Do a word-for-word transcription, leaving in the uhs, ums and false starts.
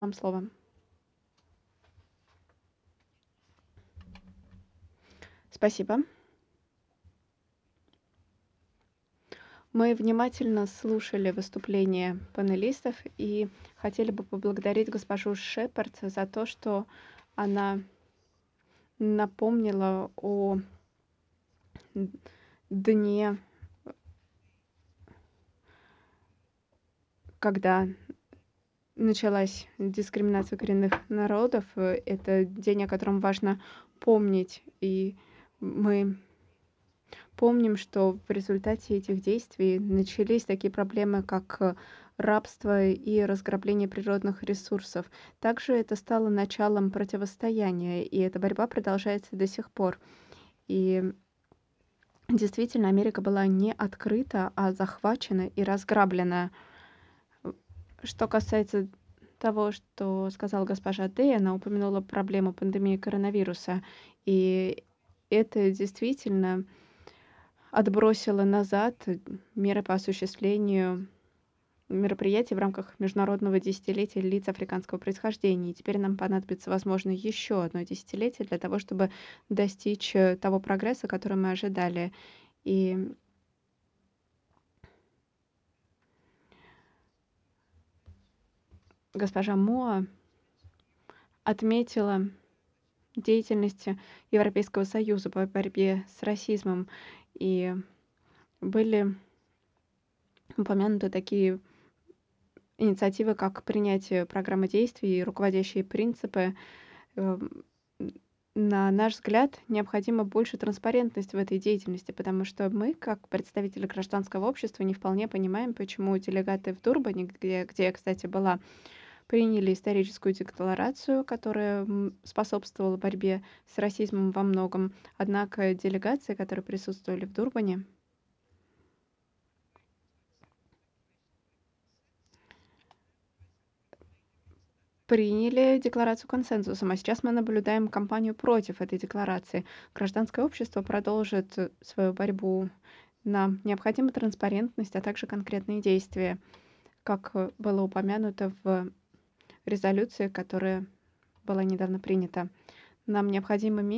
Вам слово. Спасибо. Мы внимательно слушали выступления панелистов и хотели бы поблагодарить госпожу Шепард за то, что она напомнила о д- дне, когда началась дискриминация коренных народов. Э, Это день, о котором важно помнить. И мы помним, что в результате этих действий начались такие проблемы, как э, рабство и разграбление природных ресурсов. Также это стало началом противостояния, и эта борьба продолжается до сих пор. И действительно, Америка была не открыта, а захвачена и разграблена. Что касается того, что сказала госпожа Дэй, она упомянула проблему пандемии коронавируса. И это действительно отбросило назад меры по осуществлению мероприятий в рамках Международного десятилетия лиц африканского происхождения. И теперь нам понадобится, возможно, еще одно десятилетие для того, чтобы достичь э, того прогресса, который мы ожидали. И госпожа Моа отметила деятельность Европейского союза по борьбе с расизмом. И были упомянуты такие инициативы, как принятие программы действий и руководящие принципы. Эм, На наш взгляд, необходимо больше транспарентности в этой деятельности, потому что мы, как представители гражданского общества, не вполне понимаем, почему делегаты в Дурбане, где, где я, кстати, была, приняли историческую декларацию, которая м, способствовала борьбе с расизмом во многом. Однако делегации, которые присутствовали в Дурбане, приняли декларацию консенсусом, а сейчас мы наблюдаем кампанию против этой декларации. Гражданское общество продолжит э, свою борьбу. Нам необходима транспарентность, а также конкретные действия, как э, было упомянуто в резолюции, которая была недавно принята. Нам необходимо